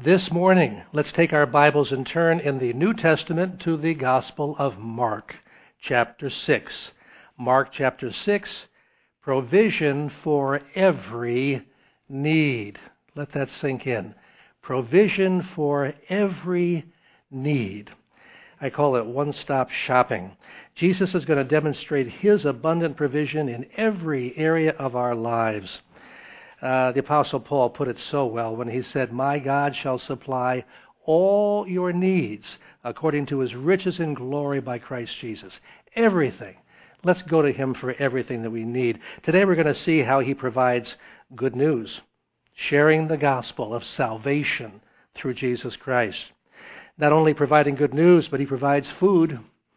This morning, let's take our Bibles and turn in the New Testament to the Gospel of Mark, chapter 6. Mark chapter 6, provision for every need. Let that sink in. Provision for every need. I call it one-stop shopping. Jesus is going to demonstrate His abundant provision in every area of our lives. The Apostle Paul put it so well when he said, "My God shall supply all your needs according to His riches in glory by Christ Jesus." Everything. Let's go to Him for everything that we need. Today we're going to see how He provides good news, sharing the gospel of salvation through Jesus Christ. Not only providing good news, but He provides food,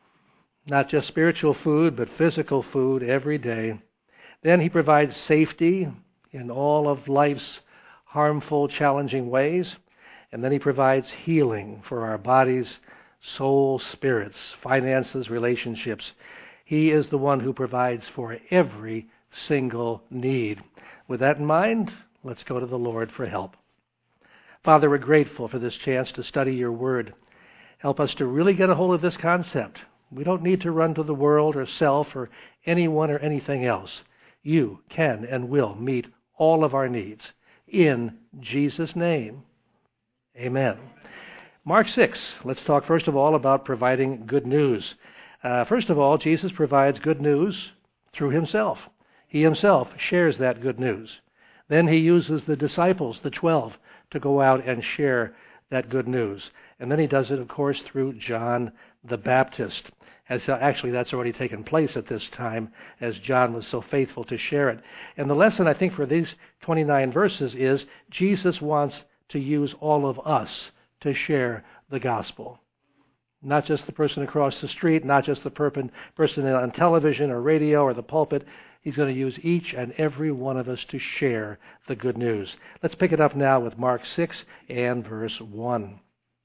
not just spiritual food, but physical food every day. Then He provides safety in all of life's harmful, challenging ways. And then He provides healing for our bodies, soul, spirits, finances, relationships. He is the one who provides for every single need. With that in mind, let's go to the Lord for help. Father, we're grateful for this chance to study Your Word. Help us to really get a hold of this concept. We don't need to run to the world or self or anyone or anything else. You can and will meet all of our needs. In Jesus' name, amen. Mark 6, let's talk first of all about providing good news. First of all, Jesus provides good news through Himself. He Himself shares that good news. Then He uses the disciples, the 12, to go out and share that good news. And then He does it, of course, through John the Baptist. Actually, that's already taken place at this time, as John was so faithful to share it. And the lesson, I think, for these 29 verses is Jesus wants to use all of us to share the gospel. Not just the person across the street, not just the person on television or radio or the pulpit. He's going to use each and every one of us to share the good news. Let's pick it up now with Mark 6 and verse 1.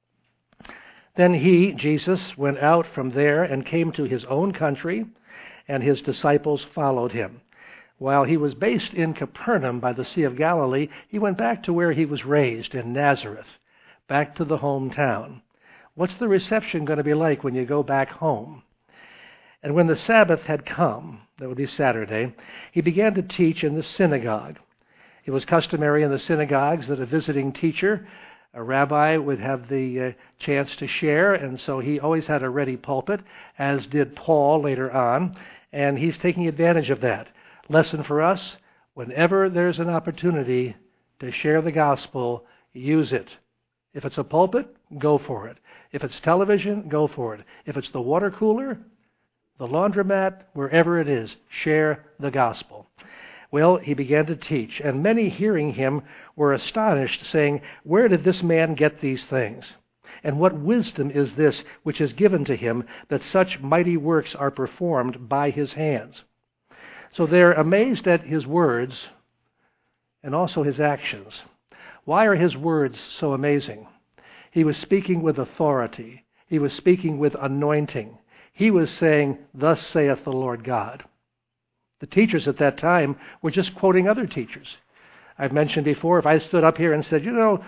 Then He, Jesus, went out from there and came to His own country, and His disciples followed Him. While He was based in Capernaum by the Sea of Galilee, He went back to where He was raised, in Nazareth, back to the hometown. What's the reception going to be like when you go back home? And when the Sabbath had come, that would be Saturday, He began to teach in the synagogue. It was customary in the synagogues that a visiting teacher, a rabbi, would have the chance to share, and so he always had a ready pulpit, as did Paul later on, and he's taking advantage of that. Lesson for us, whenever there's an opportunity to share the gospel, use it. If it's a pulpit, go for it. If it's television, go for it. If it's the water cooler, the laundromat, wherever it is, share the gospel. Well, He began to teach, and many hearing Him were astonished, saying, "Where did this man get these things? And what wisdom is this which is given to Him, that such mighty works are performed by His hands?" So they're amazed at His words and also His actions. Why are His words so amazing? He was speaking with authority. He was speaking with anointing. He was saying, "Thus saith the Lord God." The teachers at that time were just quoting other teachers. I've mentioned before, if I stood up here and said,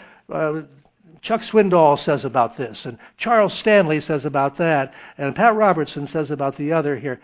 Chuck Swindoll says about this, and Charles Stanley says about that, and Pat Robertson says about the other here,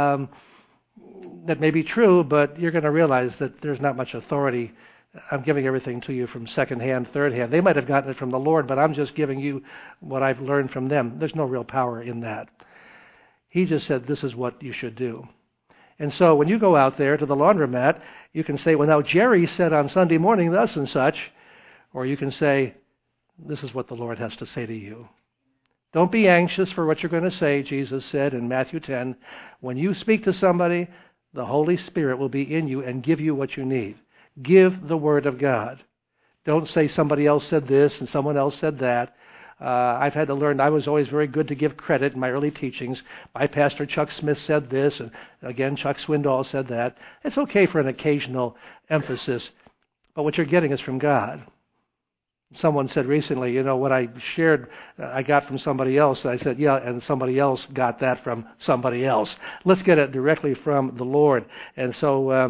that may be true, but you're going to realize that there's not much authority. I'm giving everything to you from second hand, third hand. They might have gotten it from the Lord, but I'm just giving you what I've learned from them. There's no real power in that. He just said, this is what you should do. And so when you go out there to the laundromat, you can say, well, now Jerry said on Sunday morning thus and such, or you can say, this is what the Lord has to say to you. Don't be anxious for what you're going to say, Jesus said in Matthew 10. When you speak to somebody, the Holy Spirit will be in you and give you what you need. Give the Word of God. Don't say somebody else said this and someone else said that. I've had to learn, I was always very good to give credit in my early teachings. My pastor Chuck Smith said this, and again, Chuck Swindoll said that. It's okay for an occasional emphasis, but what you're getting is from God. Someone said recently, what I shared, I got from somebody else. I said, yeah, and somebody else got that from somebody else. Let's get it directly from the Lord. And so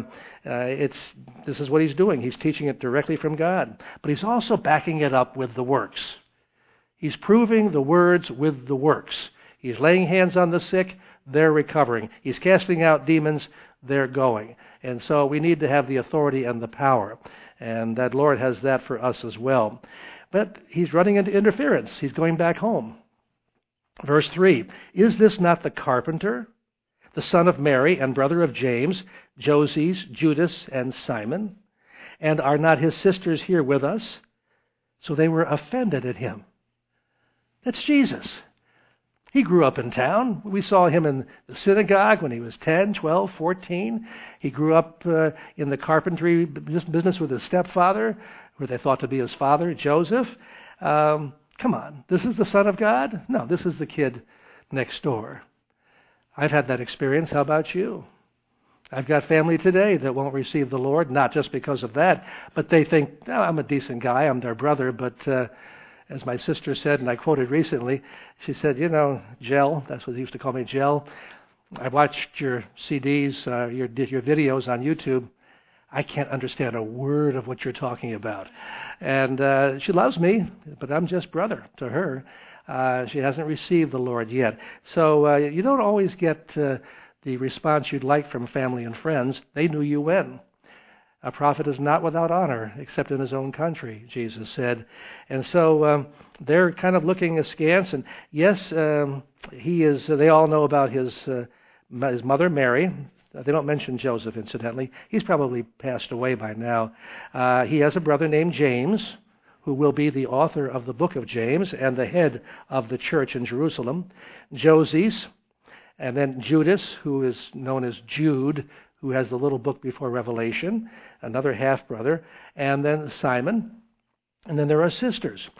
this is what he's doing. He's teaching it directly from God. But he's also backing it up with the works. He's proving the words with the works. He's laying hands on the sick, they're recovering. He's casting out demons, they're going. And so we need to have the authority and the power. And that Lord has that for us as well. But he's running into interference. He's going back home. Verse 3, is this not the carpenter, the son of Mary and brother of James, Joses, Judas, and Simon? And are not his sisters here with us? So they were offended at him. That's Jesus. He grew up in town. We saw him in the synagogue when he was 10, 12, 14. He grew up in the carpentry business with his stepfather, who they thought to be his father, Joseph. Come on, this is the Son of God? No, this is the kid next door. I've had that experience. How about you? I've got family today that won't receive the Lord, not just because of that, but they think, I'm a decent guy, I'm their brother, but as my sister said, and I quoted recently, she said, Jell, that's what they used to call me, Jell, I watched your CDs, your videos on YouTube. I can't understand a word of what you're talking about. And she loves me, but I'm just brother to her. She hasn't received the Lord yet. So you don't always get the response you'd like from family and friends. They knew you when. A prophet is not without honor except in his own country, Jesus said. And so they're kind of looking askance. And yes, he is. They all know about his mother, Mary. They don't mention Joseph, incidentally. He's probably passed away by now. He has a brother named James, who will be the author of the book of James and the head of the church in Jerusalem. Joses, and then Judas, who is known as Jude, who has the little book before Revelation, another half-brother, and then Simon, and then there are sisters.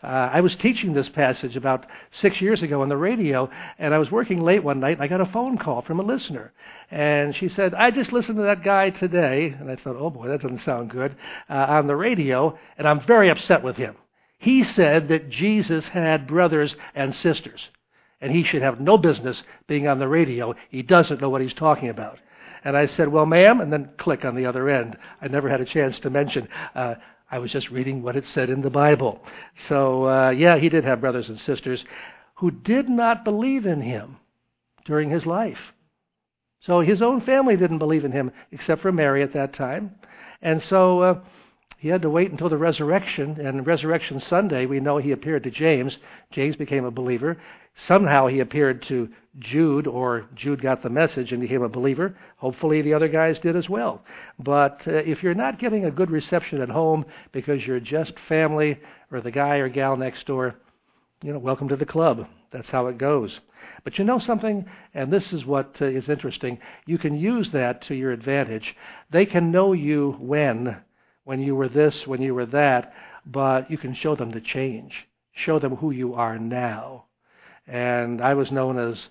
I was teaching this passage about 6 years ago on the radio, and I was working late one night, and I got a phone call from a listener. And she said, I just listened to that guy today, and I thought, oh boy, that doesn't sound good, on the radio, and I'm very upset with him. He said that Jesus had brothers and sisters, and he should have no business being on the radio. He doesn't know what he's talking about. And I said, well, ma'am, and then click on the other end. I never had a chance to mention. I was just reading what it said in the Bible. So, yeah, he did have brothers and sisters who did not believe in him during his life. So his own family didn't believe in him except for Mary at that time. And so he had to wait until the resurrection. And Resurrection Sunday, we know he appeared to James. James became a believer. Somehow he appeared to Jude, or Jude got the message and became a believer. Hopefully the other guys did as well. But if you're not getting a good reception at home because you're just family or the guy or gal next door, welcome to the club. That's how it goes. But you know something, and this is what is interesting, you can use that to your advantage. They can know you when you were this, when you were that, but you can show them the change. Show them who you are now. And I was known as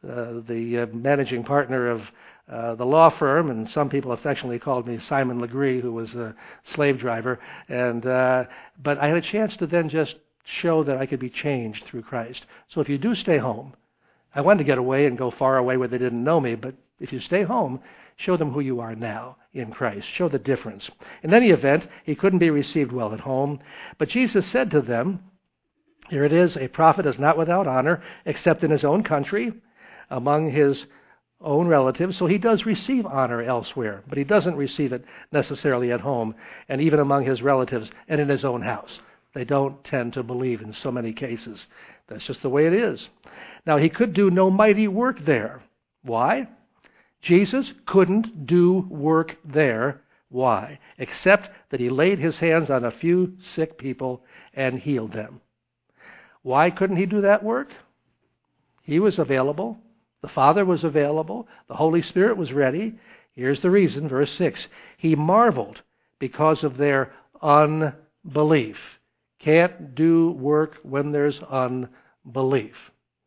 the managing partner of the law firm, and some people affectionately called me Simon Legree, who was a slave driver. But I had a chance to then just show that I could be changed through Christ. So if you do stay home, I wanted to get away and go far away where they didn't know me, but if you stay home, show them who you are now in Christ. Show the difference. In any event, he couldn't be received well at home. But Jesus said to them, here it is, a prophet is not without honor except in his own country, among his own relatives. So he does receive honor elsewhere, but he doesn't receive it necessarily at home, and even among his relatives and in his own house. They don't tend to believe in so many cases. That's just the way it is. Now, he could do no mighty work there. Why? Jesus couldn't do work there. Why? Except that he laid his hands on a few sick people and healed them. Why couldn't he do that work? He was available. The Father was available. The Holy Spirit was ready. Here's the reason, verse 6. He marveled because of their unbelief. Can't do work when there's unbelief.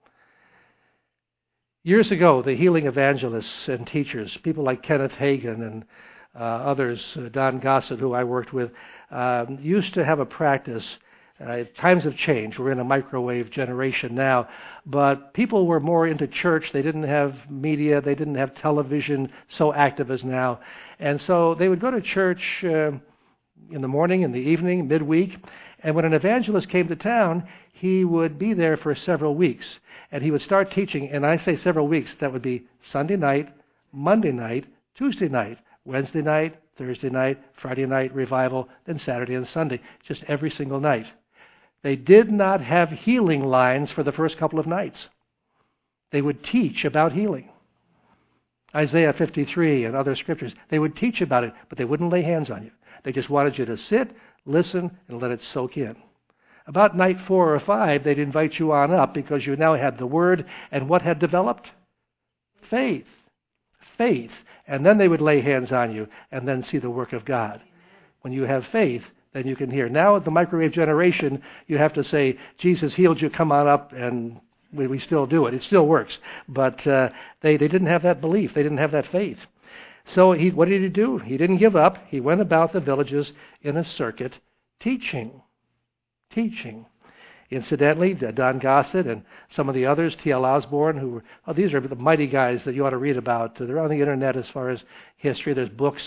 Years ago, the healing evangelists and teachers, people like Kenneth Hagin and others, Don Gossett, who I worked with, used to have a practice Times have changed. We're in a microwave generation now. But people were more into church. They didn't have media. They didn't have television so active as now. And so they would go to church in the morning, in the evening, midweek. And when an evangelist came to town, he would be there for several weeks. And he would start teaching. And I say several weeks. That would be Sunday night, Monday night, Tuesday night, Wednesday night, Thursday night, Friday night revival, then Saturday and Sunday. Just every single night. They did not have healing lines for the first couple of nights. They would teach about healing. Isaiah 53 and other scriptures, they would teach about it, but they wouldn't lay hands on you. They just wanted you to sit, listen, and let it soak in. About night 4 or 5, they'd invite you on up because you now had the Word, and what had developed? Faith. Faith. And then they would lay hands on you and then see the work of God. When you have faith, then you can hear. Now, at the microwave generation, you have to say, Jesus healed you, come on up, and we still do it. It still works. But they didn't have that belief. They didn't have that faith. So what did he do? He didn't give up. He went about the villages in a circuit teaching. Teaching. Incidentally, Don Gossett and some of the others, T.L. Osborne, these are the mighty guys that you ought to read about. They're on the internet as far as history. There's books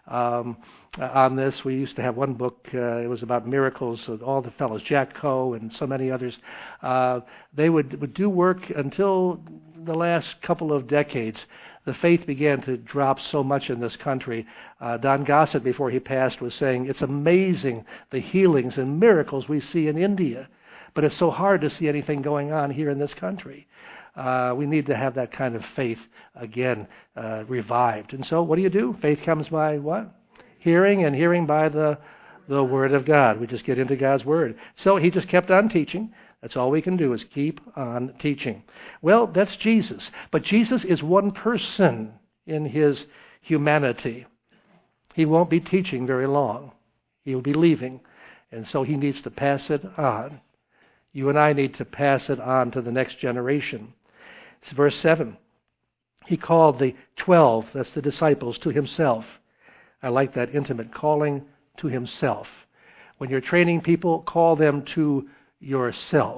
on this. We used to have one book, it was about miracles, of all the fellows, Jack Coe and so many others. They would do work until the last couple of decades. The faith began to drop so much in this country. Don Gossett, before he passed, was saying, it's amazing the healings and miracles we see in India. But it's so hard to see anything going on here in this country. We need to have that kind of faith again revived. And so what do? Faith comes by what? Hearing, and hearing by the Word of God. We just get into God's Word. So he just kept on teaching. That's all we can do is keep on teaching. Well, that's Jesus. But Jesus is one person in his humanity. He won't be teaching very long. He'll be leaving. And so he needs to pass it on. You and I need to pass it on to the next generation. It's verse 7. He called the 12, that's the disciples, to himself. I like that intimate calling to himself. When you're training people, call them to yourself.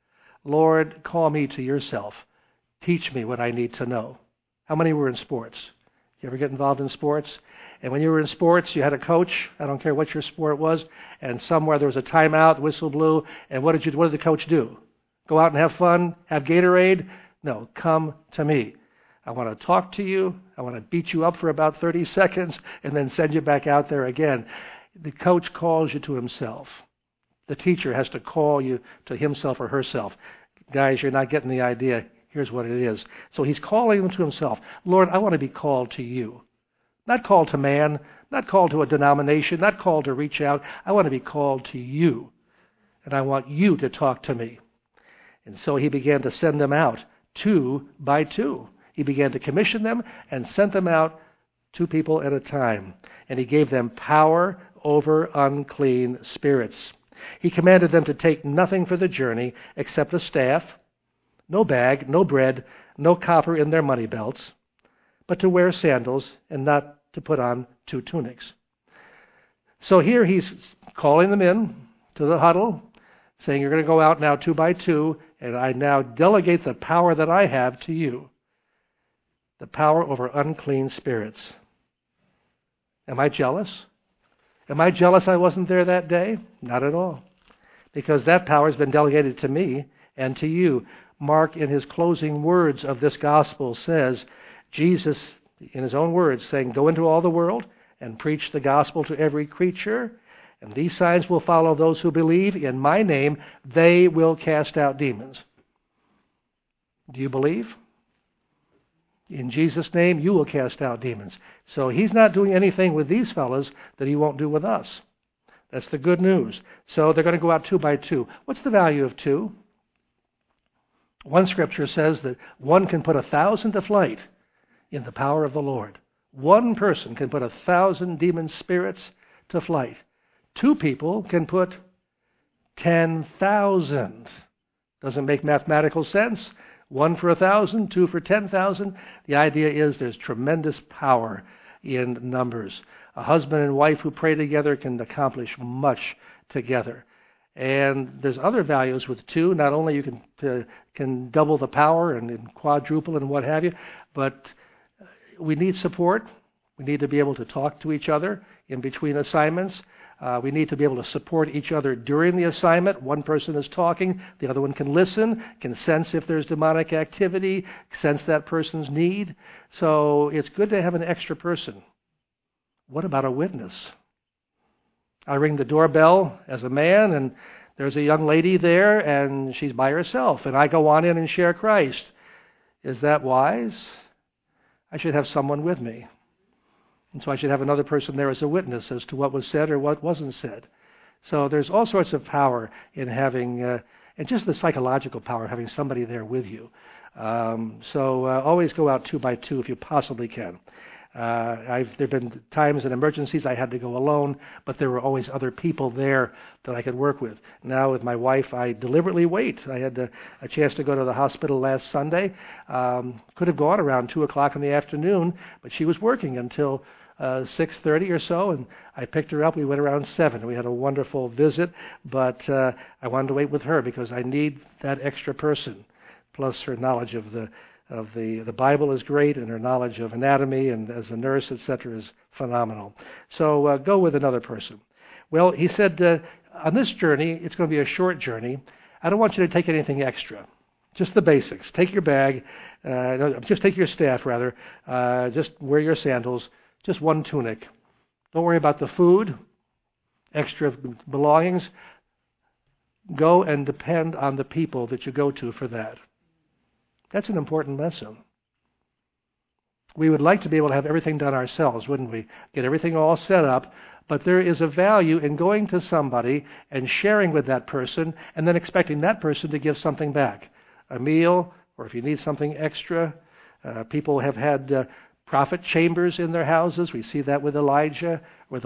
Lord, call me to yourself. Teach me what I need to know. How many were in sports? You ever get involved in sports? And when you were in sports, you had a coach. I don't care what your sport was. And somewhere there was a timeout, the whistle blew. And what did the coach do? Go out and have fun? Have Gatorade? No, come to me. I want to talk to you. I want to beat you up for about 30 seconds and then send you back out there again. The coach calls you to himself. The teacher has to call you to himself or herself. Guys, you're not getting the idea. Here's what it is. So he's calling them to himself. Lord, I want to be called to you. Not called to man, not called to a denomination, not called to reach out. I want to be called to you. And I want you to talk to me. And so he began to send them out 2 by 2. He began to commission them and sent them out 2 people at a time. And he gave them power over unclean spirits. He commanded them to take nothing for the journey except a staff, no bag, no bread, no copper in their money belts, but to wear sandals and not to put on 2 tunics. So here he's calling them in to the huddle, saying, you're going to go out now 2 by 2, and I now delegate the power that I have to you, the power over unclean spirits. Am I jealous? Am I jealous I wasn't there that day? Not at all. Because that power has been delegated to me and to you. Mark, in his closing words of this gospel, says, Jesus, in his own words, saying, go into all the world and preach the gospel to every creature, and these signs will follow those who believe. In my name, they will cast out demons. Do you believe? In Jesus' name, you will cast out demons. So he's not doing anything with these fellows that he won't do with us. That's the good news. So they're going to go out 2 by 2. What's the value of 2? One scripture says that 1 can put 1,000 to flight in the power of the Lord. 1 person can put 1,000 demon spirits to flight. 2 people can put 10,000. Doesn't make mathematical sense. 1 for 1,000, 2 for 10,000. The idea is there's tremendous power in numbers. A husband and wife who pray together can accomplish much together. And there's other values with two. Not only you can double the power and quadruple and what have you, but we need support. We need to be able to talk to each other in between assignments. We need to be able to support each other during the assignment. One person is talking, the other one can listen, can sense if there's demonic activity, sense that person's need. So it's good to have an extra person. What about a witness? I ring the doorbell as a man, and there's a young lady there, and she's by herself, and I go on in and share Christ. Is that wise? I should have someone with me. And so I should have another person there as a witness as to what was said or what wasn't said. So there's all sorts of power in having, and just the psychological power of having somebody there with you. So always go out 2 by 2 if you possibly can. There have been times in emergencies I had to go alone, but there were always other people there that I could work with. Now with my wife, I deliberately wait. I had a chance to go to the hospital last Sunday. Could have gone around 2 o'clock in the afternoon, but she was working until 6:30 or so, and I picked her up. We went around 7. We had a wonderful visit, but I wanted to wait with her because I need that extra person. Plus her knowledge of the Bible is great, and her knowledge of anatomy and as a nurse, etc., is phenomenal. So go with another person. Well, he said, on this journey, it's going to be a short journey. I don't want you to take anything extra. Just the basics. Take your bag. Just take your staff, rather. Just wear your sandals. Just one tunic. Don't worry about the food, extra belongings. Go and depend on the people that you go to for that. That's an important lesson. We would like to be able to have everything done ourselves, wouldn't we? Get everything all set up, but there is a value in going to somebody and sharing with that person and then expecting that person to give something back. A meal, or if you need something extra. People have had prophet chambers in their houses. We see that with Elisha,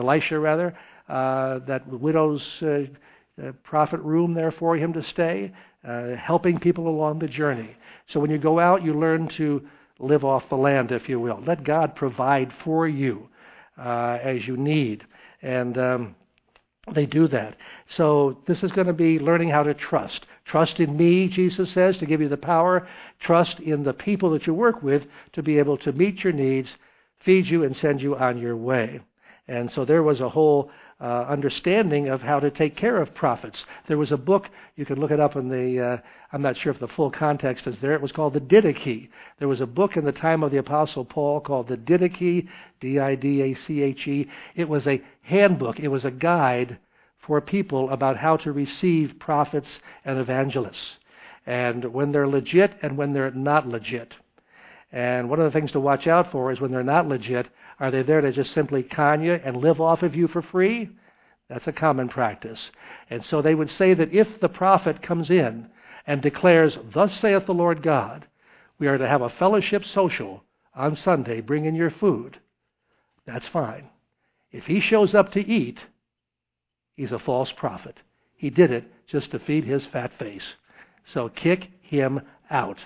that widow's prophet room there for him to stay, helping people along the journey. So when you go out, you learn to live off the land, if you will. Let God provide for you as you need. And they do that. So this is going to be learning how to trust. Trust in me, Jesus says, to give you the power. Trust in the people that you work with to be able to meet your needs, feed you, and send you on your way. And so there was a whole understanding of how to take care of prophets. There was a book, you can look it up in the, I'm not sure if the full context is there, it was called the Didache. There was a book in the time of the Apostle Paul called the Didache, Didache. It was a handbook, it was a guide for people about how to receive prophets and evangelists, and when they're legit and when they're not legit. And one of the things to watch out for is when they're not legit, are they there to just simply con you and live off of you for free? That's a common practice. And so they would say that if the prophet comes in and declares, "Thus saith the Lord God, we are to have a fellowship social on Sunday, bring in your food," that's fine. If he shows up to eat, he's a false prophet. He did it just to feed his fat face. So kick him out.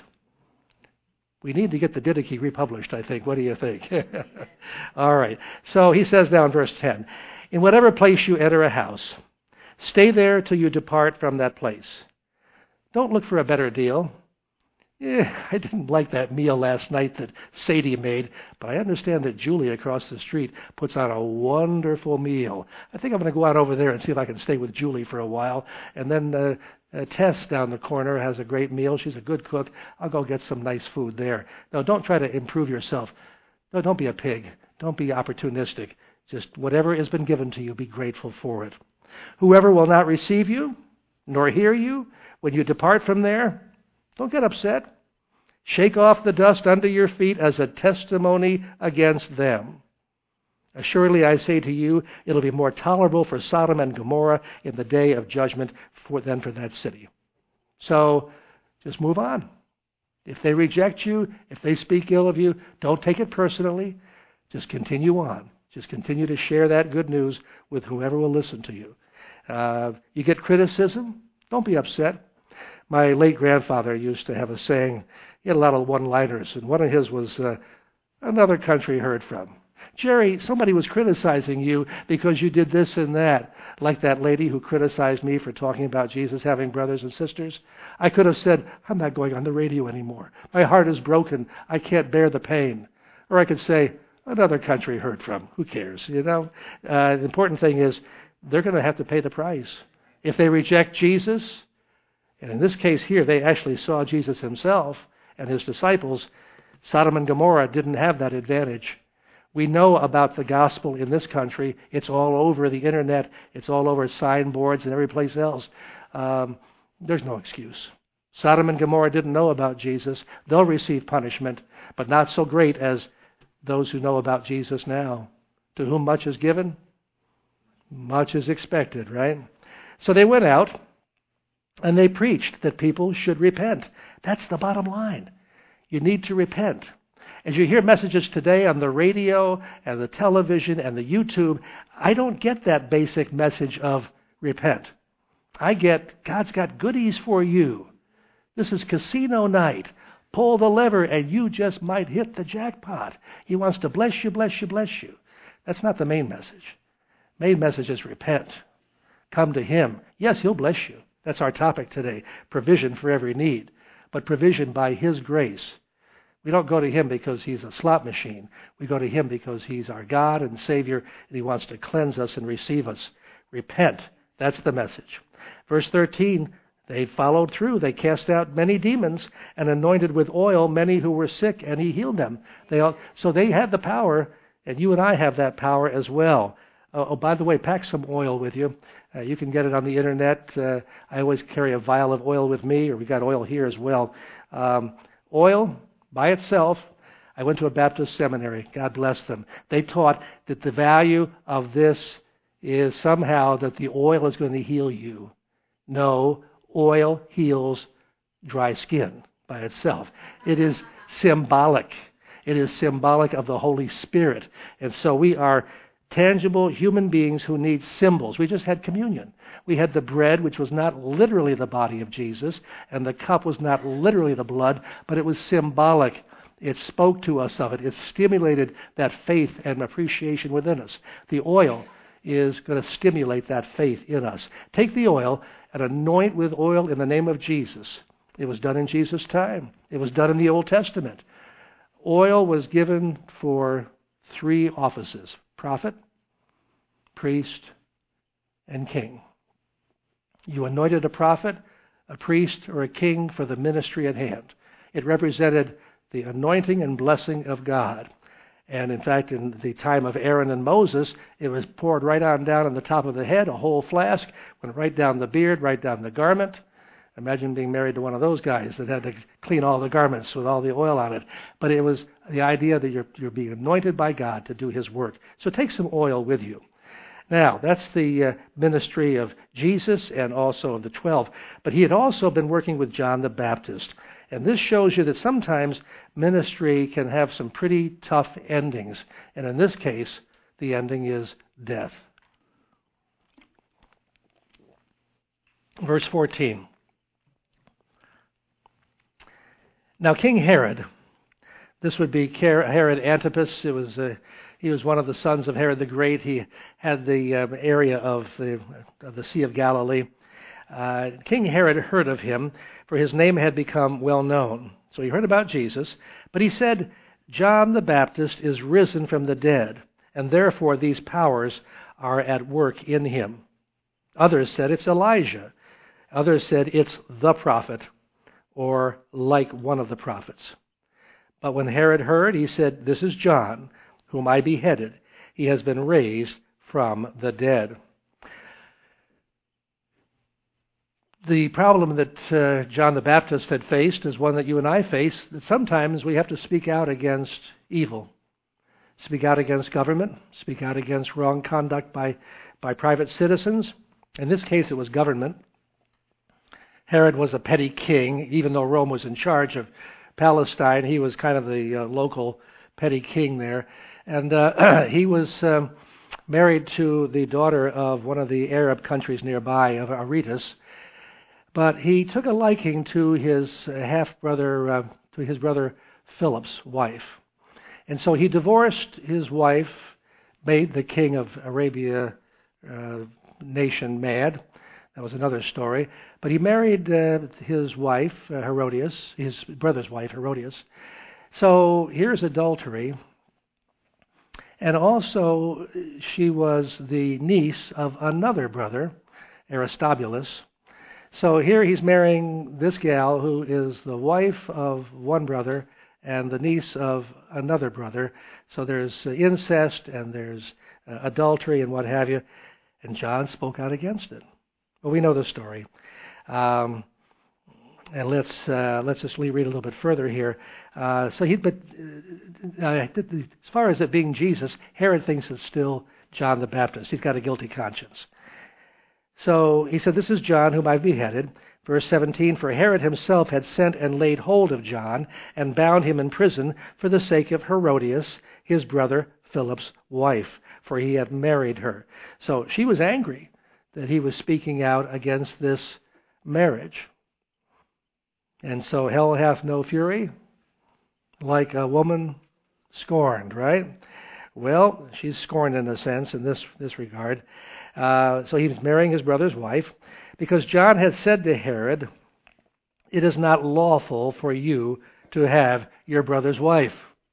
We need to get the Didache republished, I think. What do you think? All right. So he says now in verse 10, "In whatever place you enter a house, stay there till you depart from that place. Don't look for a better deal." I didn't like that meal last night that Sadie made, but I understand that Julie across the street puts on a wonderful meal. I think I'm going to go out over there and see if I can stay with Julie for a while. And then Tess down the corner has a great meal. She's a good cook. I'll go get some nice food there. No, don't try to improve yourself. No, don't be a pig. Don't be opportunistic. Just whatever has been given to you, be grateful for it. "Whoever will not receive you, nor hear you, when you depart from there, don't get upset. Shake off the dust under your feet as a testimony against them. Assuredly, I say to you, it'll be more tolerable for Sodom and Gomorrah in the day of judgment than for that city." So just move on. If they reject you, if they speak ill of you, don't take it personally. Just continue on. Just continue to share that good news with whoever will listen to you. You get criticism, don't be upset. My late grandfather used to have a saying. He had a lot of one-liners, and one of his was, "Another country heard from. Jerry, somebody was criticizing you because you did this and that." Like that lady who criticized me for talking about Jesus having brothers and sisters. I could have said, I'm not going on the radio anymore. My heart is broken. I can't bear the pain. Or I could say, another country heard from. Who cares? The important thing is they're going to have to pay the price. If they reject Jesus, and in this case here, they actually saw Jesus himself and his disciples, Sodom and Gomorrah didn't have that advantage. We know about the gospel in this country. It's all over the internet. It's all over signboards and every place else. There's no excuse. Sodom and Gomorrah didn't know about Jesus. They'll receive punishment, but not so great as those who know about Jesus now. To whom much is given, much is expected, right? So they went out and they preached that people should repent. That's the bottom line. You need to repent. As you hear messages today on the radio and the television and the YouTube, I don't get that basic message of repent. I get, God's got goodies for you. This is casino night. Pull the lever and you just might hit the jackpot. He wants to bless you, bless you, bless you. That's not the main message. Main message is repent. Come to Him. Yes, He'll bless you. That's our topic today. Provision for every need. But provision by His grace. We don't go to Him because He's a slot machine. We go to Him because He's our God and Savior, and He wants to cleanse us and receive us. Repent. That's the message. Verse 13, they followed through. They cast out many demons and anointed with oil many who were sick, and He healed them. So they had the power, and you and I have that power as well. By the way, pack some oil with you. You can get it on the internet. I always carry a vial of oil with me, or we got oil here as well. Oil by itself, I went to a Baptist seminary. God bless them. They taught that the value of this is somehow that the oil is going to heal you. No, oil heals dry skin by itself. It is symbolic. It is symbolic of the Holy Spirit. And so we are tangible human beings who need symbols. We just had communion. We had the bread, which was not literally the body of Jesus, and the cup was not literally the blood, but it was symbolic. It spoke to us of it. It stimulated that faith and appreciation within us. The oil is going to stimulate that faith in us. Take the oil and anoint with oil in the name of Jesus. It was done in Jesus' time. It was done in the Old Testament. Oil was given for 3 offices: prophet, priest, and king. You anointed a prophet, a priest, or a king for the ministry at hand. It represented the anointing and blessing of God. And in fact, in the time of Aaron and Moses, it was poured right on down on the top of the head, a whole flask, went right down the beard, right down the garment. Imagine being married to one of those guys that had to clean all the garments with all the oil on it. But it was the idea that you're being anointed by God to do His work. So take some oil with you. Now, that's the ministry of Jesus and also of the 12. But He had also been working with John the Baptist. And this shows you that sometimes ministry can have some pretty tough endings. And in this case, the ending is death. Verse 14. Now King Herod, this would be Herod Antipas. He was one of the sons of Herod the Great. He had the area of the Sea of Galilee. King Herod heard of him, for his name had become well known. So he heard about Jesus, but he said, John the Baptist is risen from the dead, and therefore these powers are at work in him. Others said it's Elijah. Others said it's the prophet, or like one of the prophets. But when Herod heard, he said, this is John, whom I beheaded. He has been raised from the dead. The problem that John the Baptist had faced is one that you and I face, that sometimes we have to speak out against evil. Speak out against government, speak out against wrong conduct by private citizens. In this case, it was government. Herod was a petty king. Even though Rome was in charge of Palestine, he was kind of the local petty king there. And he was married to the daughter of one of the Arab countries nearby, of Aretas. But he took a liking to his half-brother, to his brother Philip's wife. And so he divorced his wife, made the king of Arabia nation mad. That was another story. But he married his wife, Herodias, his brother's wife, Herodias. So here's adultery. And also, she was the niece of another brother, Aristobulus. So here he's marrying this gal who is the wife of one brother and the niece of another brother. So there's incest and there's adultery and what have you. And John spoke out against it. Well, we know the story. And let's just read a little bit further here. As far as it being Jesus, Herod thinks it's still John the Baptist. He's got a guilty conscience. So he said, "This is John whom I beheaded." Verse 17, "For Herod himself had sent and laid hold of John and bound him in prison for the sake of Herodias, his brother Philip's wife, for he had married her." So she was angry that he was speaking out against this marriage. And so hell hath no fury like a woman scorned, right? Well, she's scorned in a sense in this regard. So he was marrying his brother's wife because John had said to Herod, "It is not lawful for you to have your brother's wife,"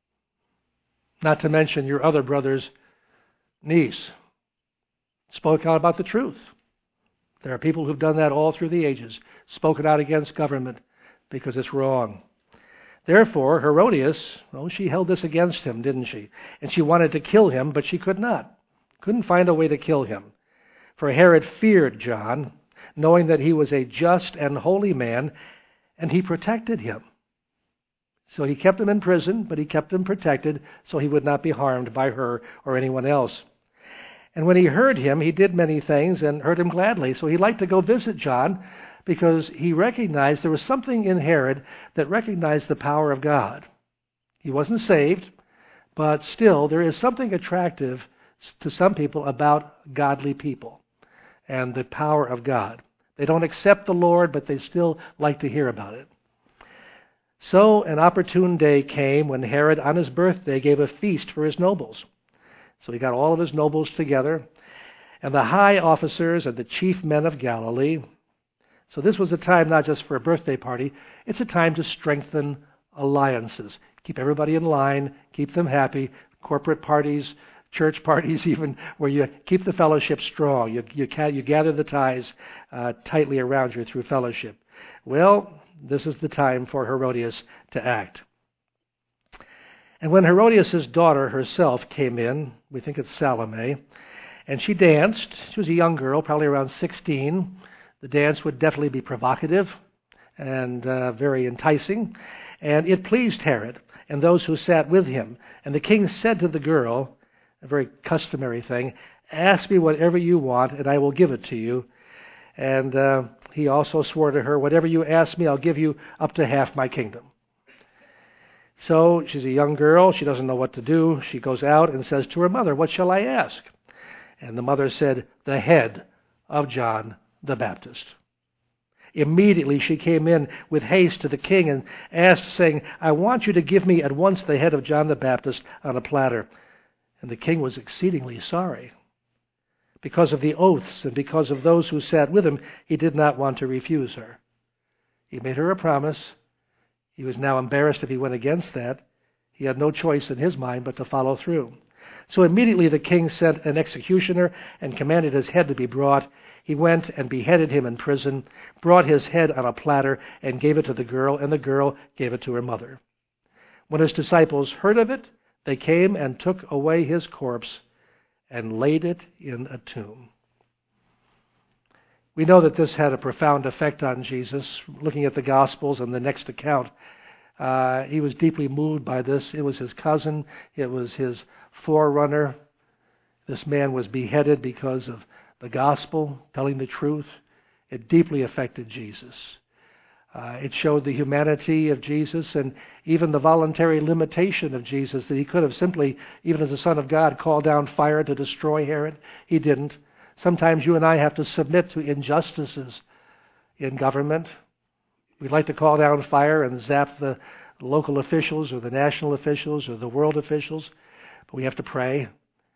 not to mention your other brother's niece. Spoke out about the truth. There are people who've done that all through the ages, spoken out against government because it's wrong. Therefore, Herodias, she held this against him, didn't she? And she wanted to kill him, but she could not. Couldn't find a way to kill him. For Herod feared John, knowing that he was a just and holy man, and he protected him. So he kept him in prison, but he kept him protected so he would not be harmed by her or anyone else. And when he heard him, he did many things and heard him gladly. So he liked to go visit John because he recognized there was something in Herod that recognized the power of God. He wasn't saved, but still there is something attractive to some people about godly people and the power of God. They don't accept the Lord, but they still like to hear about it. So an opportune day came when Herod, on his birthday, gave a feast for his nobles. So he got all of his nobles together, and the high officers and the chief men of Galilee. So this was a time not just for a birthday party, it's a time to strengthen alliances. Keep everybody in line, keep them happy, corporate parties, church parties even, where you keep the fellowship strong. You gather the ties tightly around you through fellowship. Well, this is the time for Herodias to act. And when Herodias' daughter herself came in, we think it's Salome, and she danced. She was a young girl, probably around 16. The dance would definitely be provocative and very enticing. And it pleased Herod and those who sat with him. And the king said to the girl, a very customary thing, "Ask me whatever you want, and I will give it to you." And he also swore to her, "Whatever you ask me, I'll give you up to half my kingdom." So she's a young girl. She doesn't know what to do. She goes out and says to her mother, "What shall I ask?" And the mother said, "The head of John the Baptist." Immediately she came in with haste to the king and asked, saying, "I want you to give me at once the head of John the Baptist on a platter." And the king was exceedingly sorry. Because of the oaths and because of those who sat with him, he did not want to refuse her. He made her a promise. He was now embarrassed if he went against that. He had no choice in his mind but to follow through. So immediately the king sent an executioner and commanded his head to be brought. He went and beheaded him in prison, brought his head on a platter, and gave it to the girl, and the girl gave it to her mother. When his disciples heard of it, they came and took away his corpse and laid it in a tomb. We know that this had a profound effect on Jesus. Looking at the Gospels and the next account, he was deeply moved by this. It was his cousin. It was his forerunner. This man was beheaded because of the gospel, telling the truth. It deeply affected Jesus. It showed the humanity of Jesus and even the voluntary limitation of Jesus, that he could have simply, even as the Son of God, called down fire to destroy Herod. He didn't. Sometimes you and I have to submit to injustices in government. We'd like to call down fire and zap the local officials or the national officials or the world officials, but we have to pray.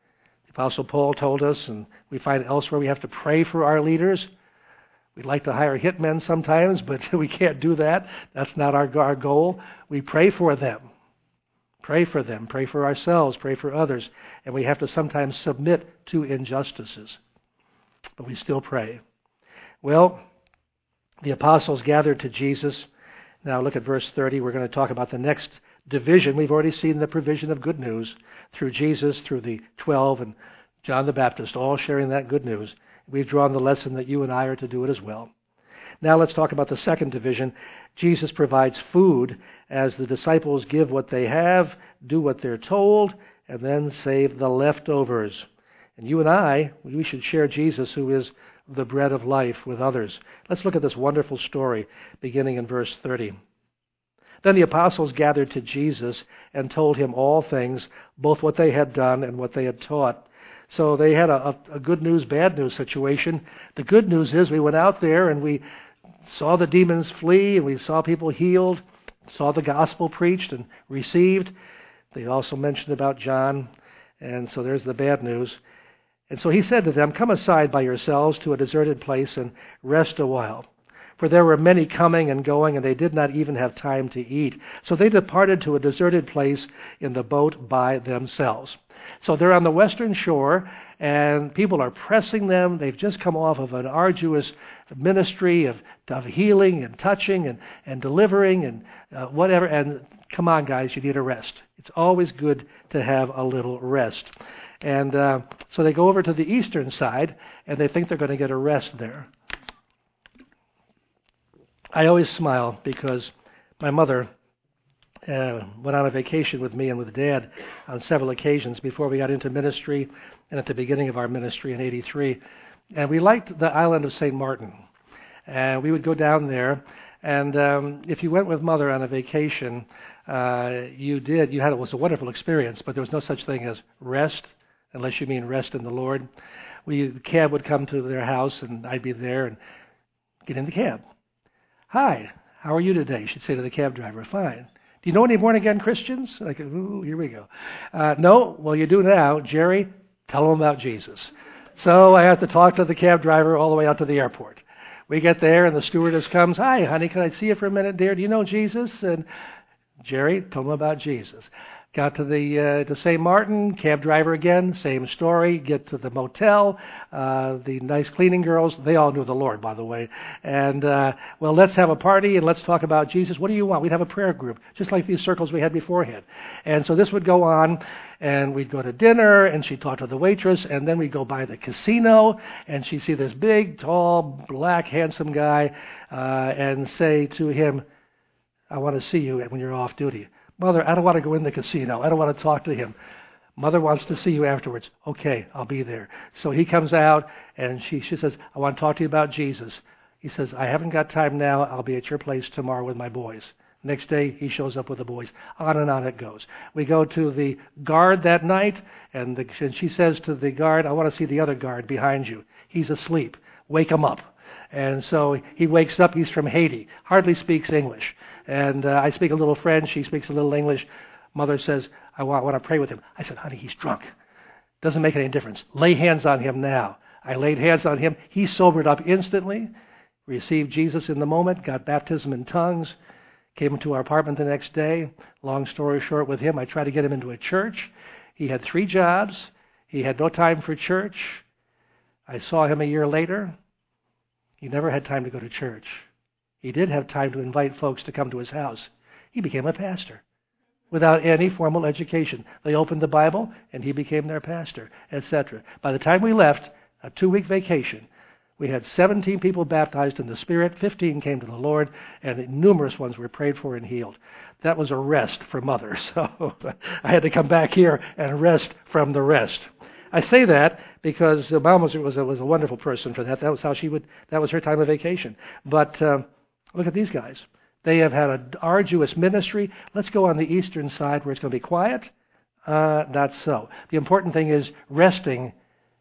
The Apostle Paul told us, and we find elsewhere, we have to pray for our leaders. We'd like to hire hitmen sometimes, but we can't do that. That's not our goal. We pray for them. Pray for them. Pray for ourselves. Pray for others. And we have to sometimes submit to injustices. But we still pray. Well, the apostles gathered to Jesus. Now look at verse 30. We're going to talk about the next division. We've already seen the provision of good news through Jesus, through the 12, and John the Baptist, all sharing that good news. We've drawn the lesson that you and I are to do it as well. Now let's talk about the second division. Jesus provides food as the disciples give what they have, do what they're told, and then save the leftovers. And you and I, we should share Jesus, who is the bread of life, with others. Let's look at this wonderful story beginning in verse 30. Then the apostles gathered to Jesus and told him all things, both what they had done and what they had taught. So they had a good news, bad news situation. The good news is we went out there and we saw the demons flee, and we saw people healed, saw the gospel preached and received. They also mentioned about John, and so there's the bad news. And so he said to them, "Come aside by yourselves to a deserted place and rest a while." For there were many coming and going, and they did not even have time to eat. So they departed to a deserted place in the boat by themselves. So they're on the western shore, and people are pressing them. They've just come off of an arduous ministry of healing and touching and delivering and whatever. And come on, guys, you need a rest. It's always good to have a little rest. And so they go over to the eastern side, and they think they're going to get a rest there. I always smile because my mother went on a vacation with me and with Dad on several occasions before we got into ministry and at the beginning of our ministry in '83. And we liked the island of St. Martin. And we would go down there. And if you went with Mother on a vacation, it was a wonderful experience, but there was no such thing as rest, unless you mean rest in the Lord. The cab would come to their house, and I'd be there and get in the cab. "Hi, how are you today?" she'd say to the cab driver. "Fine. Do you know any born-again Christians?" Like, ooh, here we go. "No? Well, you do now. Jerry, tell them about Jesus." So I have to talk to the cab driver all the way out to the airport. We get there, and the stewardess comes. "Hi, honey, can I see you for a minute, dear? Do you know Jesus?" And Jerry, tell them about Jesus. Got to to St. Martin, cab driver again, same story. Get to the motel, the nice cleaning girls, they all knew the Lord, by the way. And, well, let's have a party and let's talk about Jesus. What do you want? We'd have a prayer group, just like these circles we had beforehand. And so this would go on, and we'd go to dinner, and she'd talk to the waitress, and then we'd go by the casino, and she'd see this big, tall, black, handsome guy, and say to him, "I want to see you when you're off duty." "Mother, I don't want to go in the casino. I don't want to talk to him." "Mother wants to see you afterwards." "Okay, I'll be there." So he comes out, and she says, "I want to talk to you about Jesus." He says, "I haven't got time now. I'll be at your place tomorrow with my boys." Next day, he shows up with the boys. On and on it goes. We go to the guard that night, and she says to the guard, "I want to see the other guard behind you. He's asleep. Wake him up." And so he wakes up. He's from Haiti, hardly speaks English. And I speak a little French. He speaks a little English. Mother says, I want to pray with him. I said, "Honey, he's drunk. Doesn't make any difference. Lay hands on him now." I laid hands on him. He sobered up instantly, received Jesus in the moment, got baptism in tongues, came into our apartment the next day. Long story short with him, I tried to get him into a church. He had 3 jobs. He had no time for church. I saw him a year later. He never had time to go to church. He did have time to invite folks to come to his house. He became a pastor without any formal education. They opened the Bible, and he became their pastor, etc. By the time we left, a 2-week vacation, we had 17 people baptized in the Spirit, 15 came to the Lord, and numerous ones were prayed for and healed. That was a rest for Mother, so I had to come back here and rest from the rest. I say that because Mom was a wonderful person for that. That was that was her time of vacation. But look at these guys. They have had an arduous ministry. Let's go on the eastern side where it's going to be quiet. Not so. The important thing is resting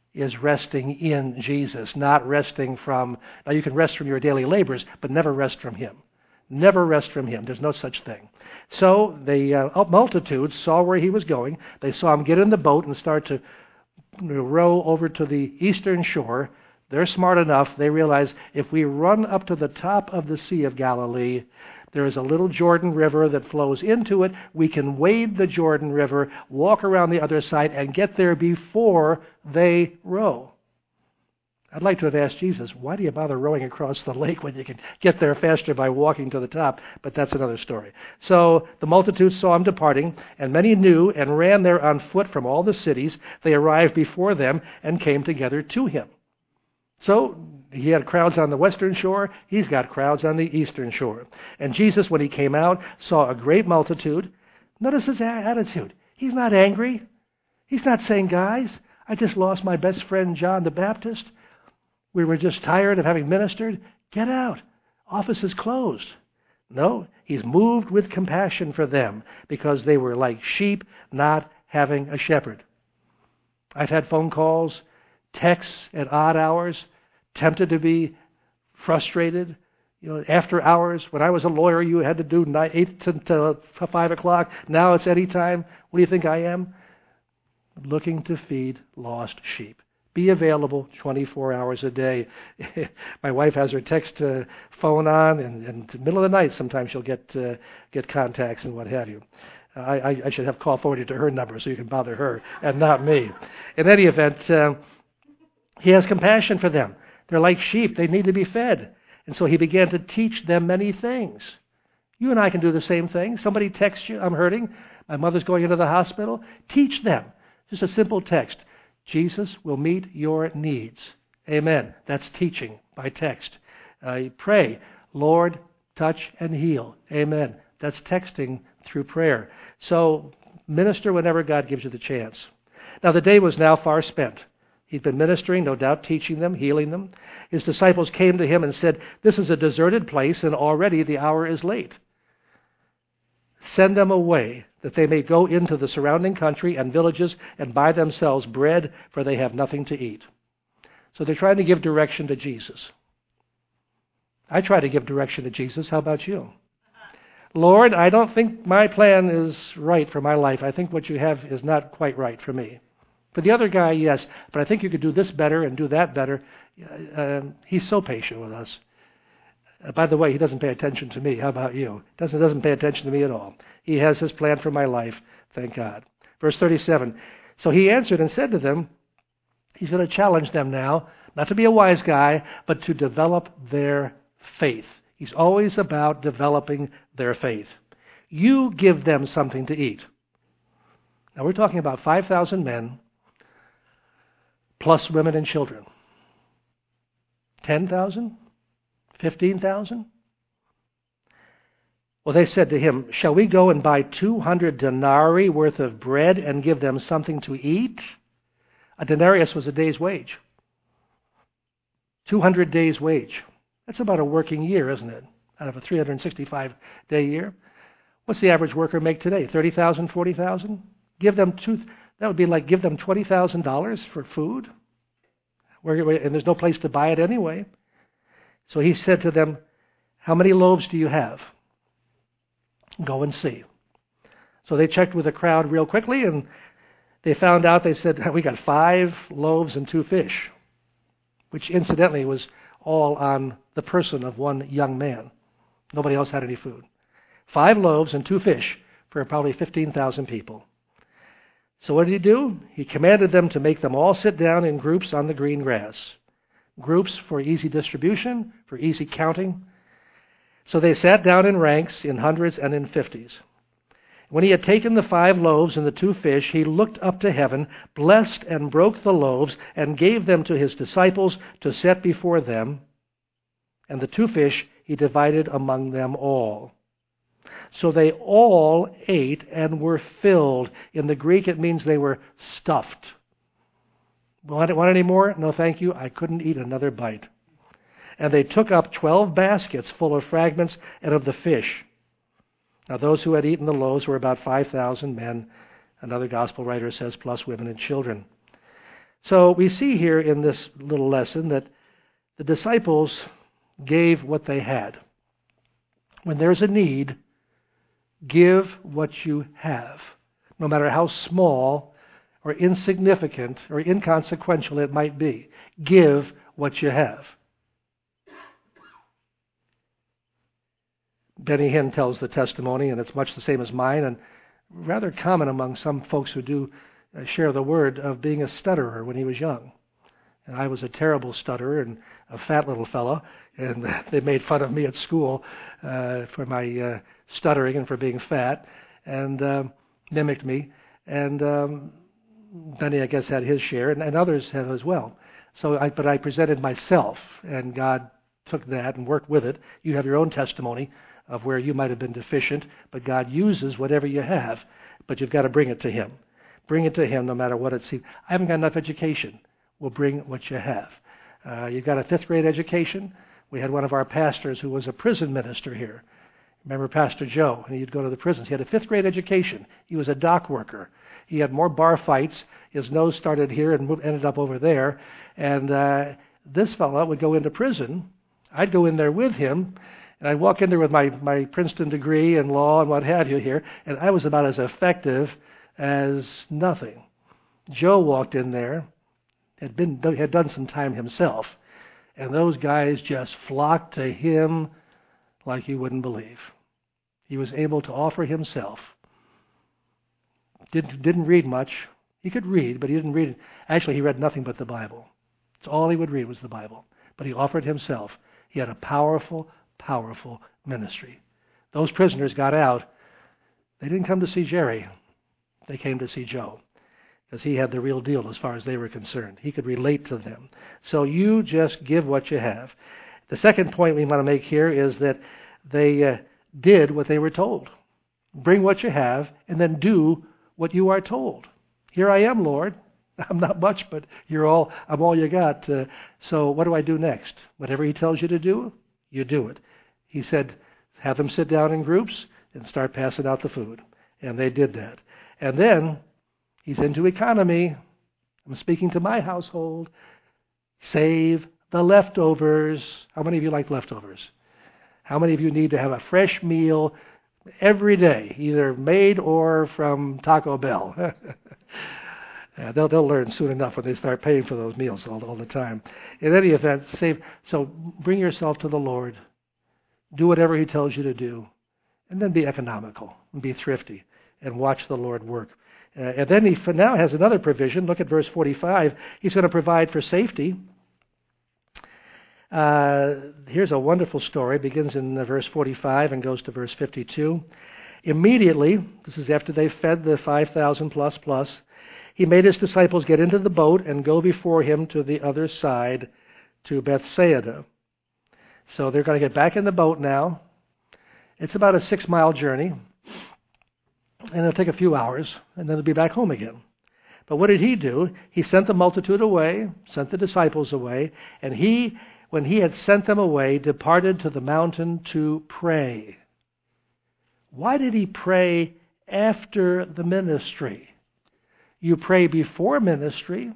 in Jesus, not resting from... Now you can rest from your daily labors, but never rest from Him. Never rest from Him. There's no such thing. So the multitudes saw where He was going. They saw Him get in the boat and start to row over to the eastern shore. They're smart enough. They realize if we run up to the top of the Sea of Galilee, there is a little Jordan River that flows into it. We can wade the Jordan River, walk around the other side, and get there before they row. I'd like to have asked Jesus, why do you bother rowing across the lake when you can get there faster by walking to the top? But that's another story. So the multitude saw him departing, and many knew and ran there on foot from all the cities. They arrived before them and came together to him. So he had crowds on the western shore. He's got crowds on the eastern shore. And Jesus, when he came out, saw a great multitude. Notice his attitude. He's not angry. He's not saying, guys, I just lost my best friend John the Baptist. We were just tired of having ministered. Get out. Office is closed. No, he's moved with compassion for them because they were like sheep not having a shepherd. I've had phone calls, texts at odd hours, tempted to be frustrated. After hours. When I was a lawyer, you had to do 8 to 5 o'clock. Now it's any time. What do you think I am? Looking to feed lost sheep. Be available 24 hours a day. My wife has her text phone on, and in the middle of the night, sometimes she'll get contacts and what have you. I should have call forwarded to her number so you can bother her and not me. In any event, he has compassion for them. They're like sheep. They need to be fed. And so he began to teach them many things. You and I can do the same thing. Somebody texts you, I'm hurting. My mother's going into the hospital. Teach them. Just a simple text. Jesus will meet your needs. Amen. That's teaching by text. Pray, Lord, touch and heal. Amen. That's texting through prayer. So minister whenever God gives you the chance. Now the day was now far spent. He'd been ministering, no doubt teaching them, healing them. His disciples came to him and said, this is a deserted place and already the hour is late. Send them away, that they may go into the surrounding country and villages and buy themselves bread, for they have nothing to eat. So they're trying to give direction to Jesus. I try to give direction to Jesus. How about you? Lord, I don't think my plan is right for my life. I think what you have is not quite right for me. For the other guy, yes, but I think you could do this better and do that better. He's so patient with us. By the way, he doesn't pay attention to me. How about you? Doesn't pay attention to me at all. He has his plan for my life, thank God. Verse 37, so he answered and said to them, he's going to challenge them now, not to be a wise guy, but to develop their faith. He's always about developing their faith. You give them something to eat. Now we're talking about 5,000 men, plus women and children. 10,000? 15,000? Well, they said to him, shall we go and buy 200 denarii worth of bread and give them something to eat? A denarius was a day's wage. 200 days' wage. That's about a working year, isn't it? Out of a 365-day year. What's the average worker make today? 30,000, 40,000? Give them that would be like give them $20,000 for food. And there's no place to buy it anyway. So he said to them, how many loaves do you have? Go and see. So they checked with the crowd real quickly, and they found out, they said, we got 5 loaves and 2 fish, which incidentally was all on the person of one young man. Nobody else had any food. 5 loaves and 2 fish for probably 15,000 people. So what did he do? He commanded them to make them all sit down in groups on the green grass. Groups for easy distribution, for easy counting. So they sat down in ranks, in hundreds and in 50s. When he had taken the 5 loaves and the 2 fish, he looked up to heaven, blessed and broke the loaves, and gave them to his disciples to set before them. And the 2 fish he divided among them all. So they all ate and were filled. In the Greek, it means they were stuffed. Want any more? No, thank you. I couldn't eat another bite. And they took up 12 baskets full of fragments and of the fish. Now those who had eaten the loaves were about 5,000 men, another gospel writer says, plus women and children. So we see here in this little lesson that the disciples gave what they had. When there's a need, give what you have, no matter how small or insignificant or inconsequential it might be, give what you have. Benny Hinn tells the testimony, and it's much the same as mine, and rather common among some folks who do share the word, of being a stutterer when he was young. And I was a terrible stutterer and a fat little fellow, and they made fun of me at school for my stuttering and for being fat, and mimicked me. And Benny, I guess, had his share, and others have as well. But I presented myself, and God took that and worked with it. You have your own testimony of where you might have been deficient, but God uses whatever you have, but you've got to bring it to Him. Bring it to Him no matter what it seems. I haven't got enough education. Well, bring what you have. You've got a 5th grade education. We had one of our pastors who was a prison minister here. Remember Pastor Joe? And he'd go to the prisons. He had a 5th grade education. He was a dock worker. He had more bar fights. His nose started here and ended up over there. And this fellow would go into prison. I'd go in there with him. And I'd walk in there with my Princeton degree in law and what have you here, and I was about as effective as nothing. Joe walked in there, had done some time himself, and those guys just flocked to him like you wouldn't believe. He was able to offer himself. Didn't read much. He could read, but he didn't read. Actually, he read nothing but the Bible. That's all he would read was the Bible. But he offered himself. He had a powerful ministry. Those prisoners got out. They didn't come to see Jerry. They came to see Joe, because he had the real deal as far as they were concerned. He could relate to them. So you just give what you have. The second point we want to make here is that they did what they were told. Bring what you have and then do what you are told. Here I am, Lord. I'm not much, but I'm all you got. So what do I do next? Whatever He tells you to do, you do it. He said, have them sit down in groups and start passing out the food. And they did that. And then He's into economy. I'm speaking to my household. Save the leftovers. How many of you like leftovers? How many of you need to have a fresh meal every day, either made or from Taco Bell? They'll learn soon enough when they start paying for those meals all the time. In any event, save. So bring yourself to the Lord. Do whatever He tells you to do. And then be economical and be thrifty and watch the Lord work. And then He now has another provision. Look at verse 45. He's going to provide for safety. Here's a wonderful story. It begins in verse 45 and goes to verse 52. Immediately, this is after they fed the 5,000 plus, He made His disciples get into the boat and go before Him to the other side, to Bethsaida. So they're going to get back in the boat now. It's about a 6-mile journey, and it'll take a few hours, and then they'll be back home again. But what did He do? He sent the multitude away, sent the disciples away, and when He had sent them away, departed to the mountain to pray. Why did He pray after the ministry? You pray before ministry.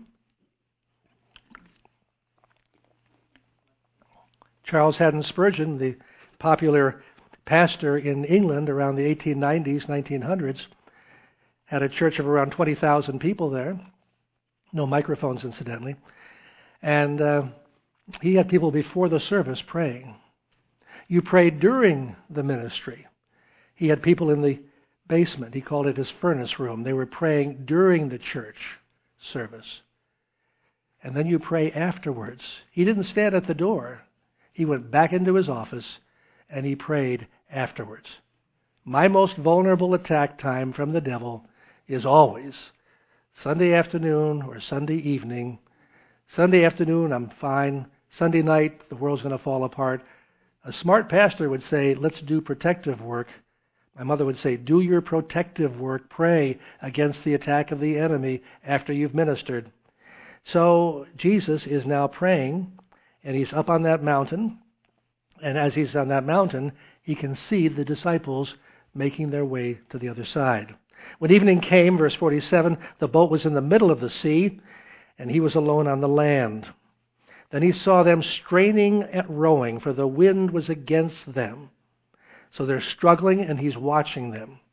Charles Haddon Spurgeon, the popular pastor in England around the 1890s, 1900s, had a church of around 20,000 people there. No microphones, incidentally. And he had people before the service praying. You pray during the ministry. He had people in the basement. He called it his furnace room. They were praying during the church service. And then you pray afterwards. He didn't stand at the door. He went back into his office and he prayed afterwards. My most vulnerable attack time from the devil is always Sunday afternoon or Sunday evening. Sunday afternoon, I'm fine. Sunday night, the world's going to fall apart. A smart pastor would say, let's do protective work. My mother would say, do your protective work. Pray against the attack of the enemy after you've ministered. So Jesus is now praying, and He's up on that mountain. And as He's on that mountain, He can see the disciples making their way to the other side. When evening came, verse 47, the boat was in the middle of the sea, and He was alone on the land. Then He saw them straining at rowing, for the wind was against them. So they're struggling, and He's watching them.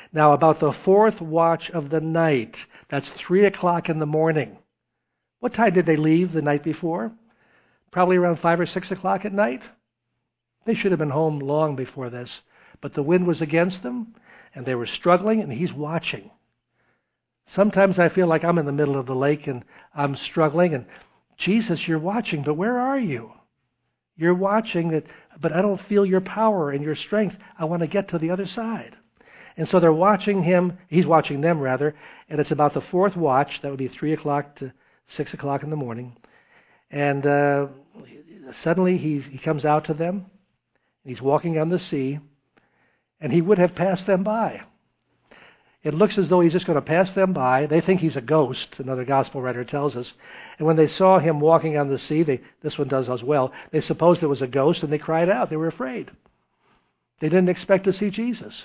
Now, about the fourth watch of the night, that's 3 o'clock in the morning. What time did they leave the night before? Probably around 5 or 6 o'clock at night. They should have been home long before this. But the wind was against them, and they were struggling, and he's watching. Sometimes I feel like I'm in the middle of the lake, and I'm struggling, and Jesus, you're watching, but where are you? You're watching, but I don't feel your power and your strength. I want to get to the other side. And so they're watching him, he's watching them rather, and it's about the fourth watch, that would be 3 o'clock to 6 o'clock in the morning. And suddenly he comes out to them, he's walking on the sea, and he would have passed them by. It looks as though he's just going to pass them by. They think he's a ghost, another gospel writer tells us. And when they saw him walking on the sea, this one does as well, they supposed it was a ghost, and they cried out. They were afraid. They didn't expect to see Jesus.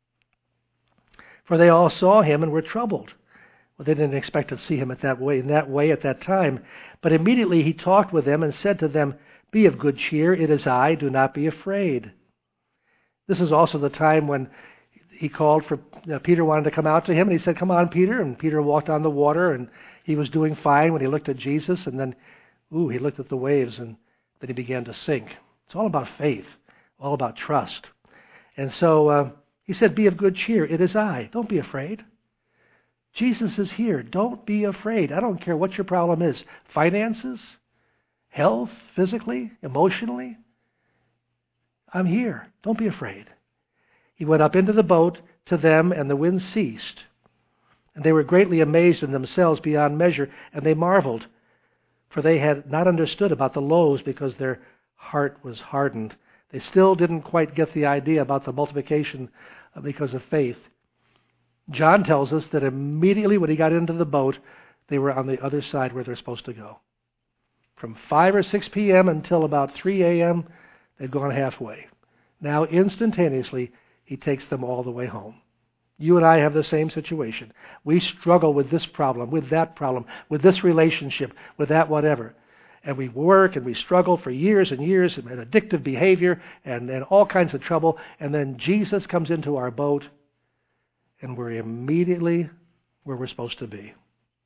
For they all saw him and were troubled. Well, they didn't expect to see him in that way at that time. But immediately he talked with them and said to them, "Be of good cheer, it is I, do not be afraid." This is also the time when he called for, Peter wanted to come out to him, and he said, "Come on, Peter." And Peter walked on the water, and he was doing fine when he looked at Jesus, and then, he looked at the waves, and then he began to sink. It's all about faith, all about trust. And so he said, "Be of good cheer, it is I. Don't be afraid. Jesus is here. Don't be afraid. I don't care what your problem is. Finances, health, physically, emotionally. I'm here. Don't be afraid." He went up into the boat to them, and the wind ceased. And they were greatly amazed in themselves beyond measure, and they marveled, for they had not understood about the loaves because their heart was hardened. They still didn't quite get the idea about the multiplication because of faith. John tells us that immediately when he got into the boat, they were on the other side where they're supposed to go. From 5 or 6 p.m. until about 3 a.m., they'd gone halfway. Now, instantaneously, he takes them all the way home. You and I have the same situation. We struggle with this problem, with that problem, with this relationship, with that whatever. And we work and we struggle for years and years and addictive behavior and all kinds of trouble. And then Jesus comes into our boat and we're immediately where we're supposed to be.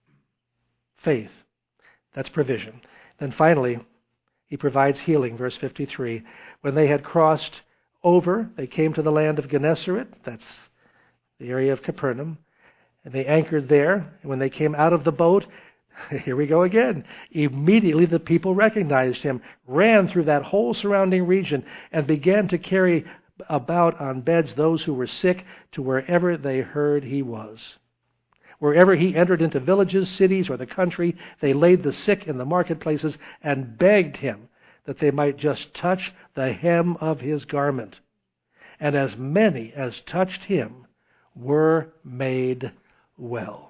Faith. That's provision. Then finally, he provides healing, verse 53. When they had crossed over, they came to the land of Gennesaret. That's the area of Capernaum. And they anchored there. And when they came out of the boat, here we go again. Immediately the people recognized him, ran through that whole surrounding region, and began to carry about on beds those who were sick to wherever they heard he was. Wherever he entered into villages, cities, or the country, they laid the sick in the marketplaces and begged him that they might just touch the hem of his garment. And as many as touched him were made well.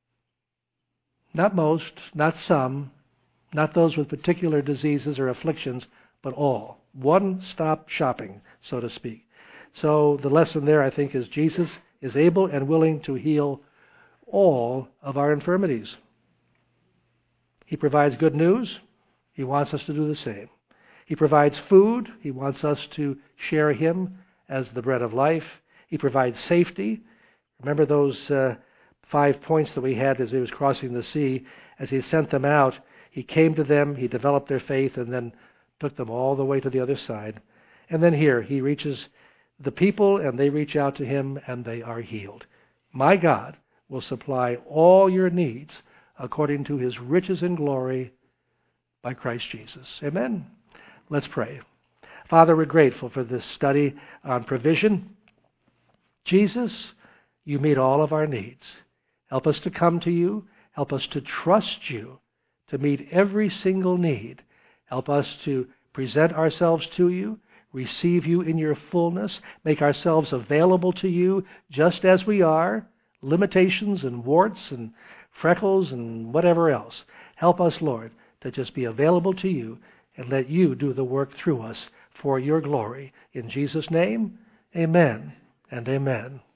Not most, not some, not those with particular diseases or afflictions, but all. One-stop shopping, so to speak. So the lesson there, I think, is Jesus is able and willing to heal all of our infirmities. He provides good news. He wants us to do the same. He provides food. He wants us to share him as the bread of life. He provides safety. Remember those 5 points that we had as he was crossing the sea. As he sent them out, he came to them, he developed their faith, and then took them all the way to the other side. And then here, he reaches the people, and they reach out to him, and they are healed. My God will supply all your needs according to his riches and glory by Christ Jesus. Amen? Let's pray. Father, we're grateful for this study on provision. Jesus, you meet all of our needs. Help us to come to you. Help us to trust you to meet every single need. Help us to present ourselves to you, receive you in your fullness, make ourselves available to you just as we are, limitations and warts and freckles and whatever else. Help us, Lord, to just be available to you and let you do the work through us for your glory. In Jesus' name, amen and amen.